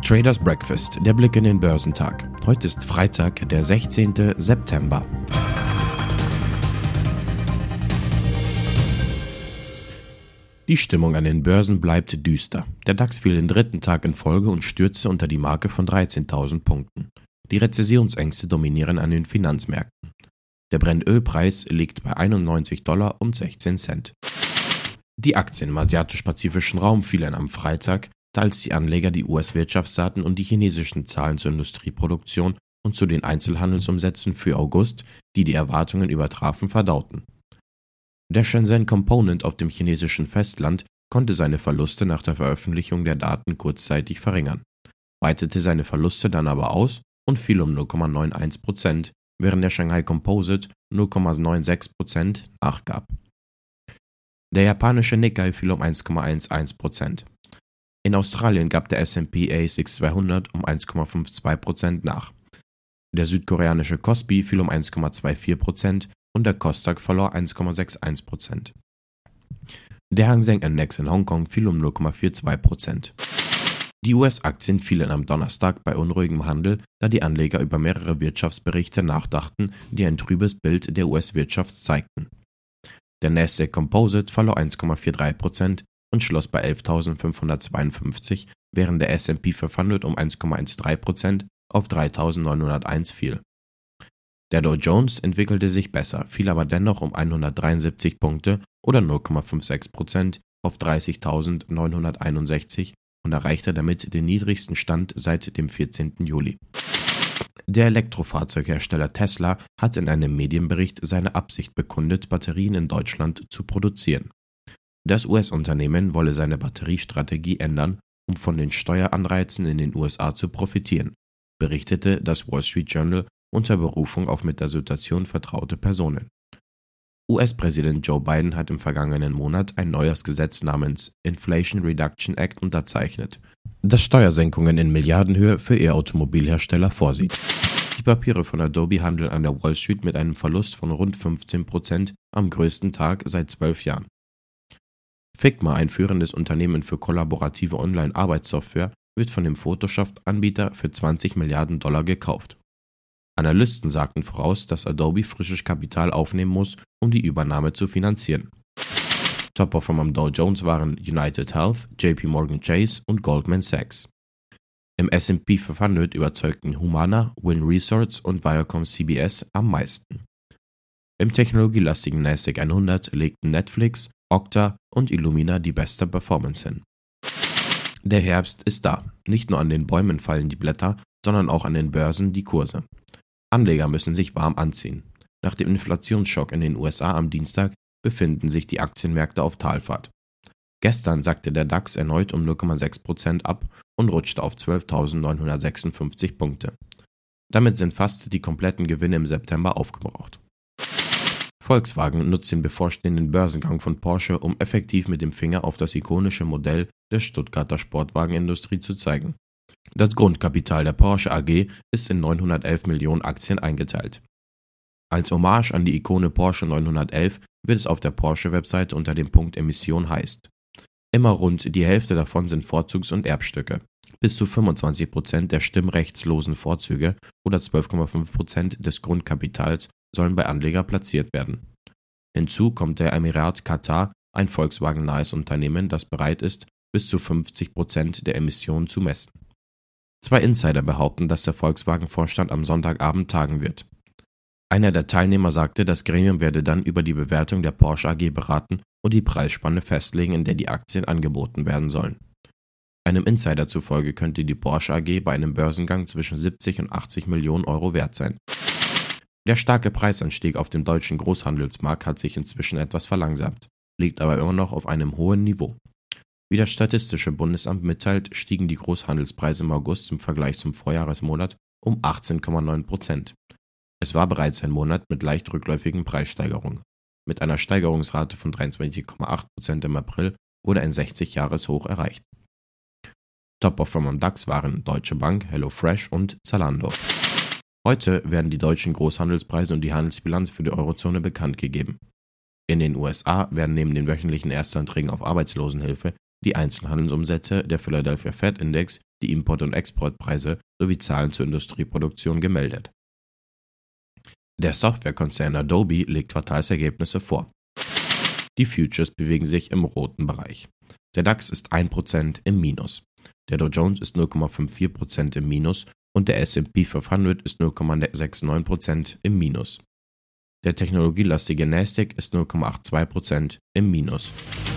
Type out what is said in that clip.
Traders Breakfast, der Blick in den Börsentag. Heute ist Freitag, der 16. September. Die Stimmung an den Börsen bleibt düster. Der DAX fiel den dritten Tag in Folge und stürzte unter die Marke von 13.000 Punkten. Die Rezessionsängste dominieren an den Finanzmärkten. Der Brennölpreis liegt bei $91,16. Die Aktien im asiatisch-pazifischen Raum fielen am Freitag, da als die Anleger die US-Wirtschaftsdaten und die chinesischen Zahlen zur Industrieproduktion und zu den Einzelhandelsumsätzen für August, die Erwartungen übertrafen, verdauten. Der Shenzhen Component auf dem chinesischen Festland konnte seine Verluste nach der Veröffentlichung der Daten kurzzeitig verringern, weitete seine Verluste dann aber aus und fiel um 0,91%, während der Shanghai Composite 0,96% nachgab. Der japanische Nikkei fiel um 1,11%. In Australien gab der S&P ASX 200 um 1,52% nach. Der südkoreanische Kospi fiel um 1,24% und der Kosdaq verlor 1,61%. Der Hang Seng Index in Hongkong fiel um 0,42%. Die US-Aktien fielen am Donnerstag bei unruhigem Handel, da die Anleger über mehrere Wirtschaftsberichte nachdachten, die ein trübes Bild der US-Wirtschaft zeigten. Der Nasdaq Composite verlor 1,43% und schloss bei 11.552, während der S&P 500 um 1,13% auf 3.901 fiel. Der Dow Jones entwickelte sich besser, fiel aber dennoch um 173 Punkte oder 0,56% auf 30.961 und erreichte damit den niedrigsten Stand seit dem 14. Juli. Der Elektrofahrzeughersteller Tesla hat in einem Medienbericht seine Absicht bekundet, Batterien in Deutschland zu produzieren. Das US-Unternehmen wolle seine Batteriestrategie ändern, um von den Steueranreizen in den USA zu profitieren, berichtete das Wall Street Journal unter Berufung auf mit der Situation vertraute Personen. US-Präsident Joe Biden hat im vergangenen Monat ein neues Gesetz namens Inflation Reduction Act unterzeichnet, das Steuersenkungen in Milliardenhöhe für E-Automobilhersteller vorsieht. Die Papiere von Adobe handeln an der Wall Street mit einem Verlust von rund 15% am größten Tag seit 12 Jahren. Figma, ein führendes Unternehmen für kollaborative Online-Arbeitssoftware, wird von dem Photoshop-Anbieter für $20 Milliarden gekauft. Analysten sagten voraus, dass Adobe frisches Kapital aufnehmen muss, um die Übernahme zu finanzieren. Top-Performer am Dow Jones waren United Health, JP Morgan Chase und Goldman Sachs. Im S&P 500 überzeugten Humana, Wynn Resorts und Viacom CBS am meisten. Im technologielastigen Nasdaq 100 legten Netflix, Okta und Illumina die beste Performance hin. Der Herbst ist da. Nicht nur an den Bäumen fallen die Blätter, sondern auch an den Börsen die Kurse. Anleger müssen sich warm anziehen. Nach dem Inflationsschock in den USA am Dienstag befinden sich die Aktienmärkte auf Talfahrt. Gestern sackte der DAX erneut um 0,6% ab und rutschte auf 12.956 Punkte. Damit sind fast die kompletten Gewinne im September aufgebraucht. Volkswagen nutzt den bevorstehenden Börsengang von Porsche, um effektiv mit dem Finger auf das ikonische Modell der Stuttgarter Sportwagenindustrie zu zeigen. Das Grundkapital der Porsche AG ist in 911 Millionen Aktien eingeteilt. Als Hommage an die Ikone Porsche 911 wird es auf der Porsche-Webseite unter dem Punkt Emission heißt. Immer rund die Hälfte davon sind Vorzugs- und Erbstücke. Bis zu 25% der stimmrechtslosen Vorzüge oder 12,5% des Grundkapitals sollen bei Anleger platziert werden. Hinzu kommt der Emirat Katar, ein Volkswagen-nahes Unternehmen, das bereit ist, bis zu 50% der Emissionen zu messen. Zwei Insider behaupten, dass der Volkswagen-Vorstand am Sonntagabend tagen wird. Einer der Teilnehmer sagte, das Gremium werde dann über die Bewertung der Porsche AG beraten und die Preisspanne festlegen, in der die Aktien angeboten werden sollen. Einem Insider zufolge könnte die Porsche AG bei einem Börsengang zwischen 70 und 80 Millionen Euro wert sein. Der starke Preisanstieg auf dem deutschen Großhandelsmarkt hat sich inzwischen etwas verlangsamt, liegt aber immer noch auf einem hohen Niveau. Wie das Statistische Bundesamt mitteilt, stiegen die Großhandelspreise im August im Vergleich zum Vorjahresmonat um 18,9%. Es war bereits ein Monat mit leicht rückläufigen Preissteigerungen. Mit einer Steigerungsrate von 23,8% im April wurde ein 60-Jahres-Hoch erreicht. Top-Performer am DAX waren Deutsche Bank, HelloFresh und Zalando. Heute werden die deutschen Großhandelspreise und die Handelsbilanz für die Eurozone bekannt gegeben. In den USA werden neben den wöchentlichen Erstanträgen auf Arbeitslosenhilfe die Einzelhandelsumsätze, der Philadelphia Fed Index, die Import- und Exportpreise sowie Zahlen zur Industrieproduktion gemeldet. Der Softwarekonzern Adobe legt Quartalsergebnisse vor. Die Futures bewegen sich im roten Bereich. Der DAX ist 1% im Minus. Der Dow Jones ist 0,54% im Minus und der S&P 500 ist 0,69% im Minus. Der technologielastige Nasdaq ist 0,82% im Minus.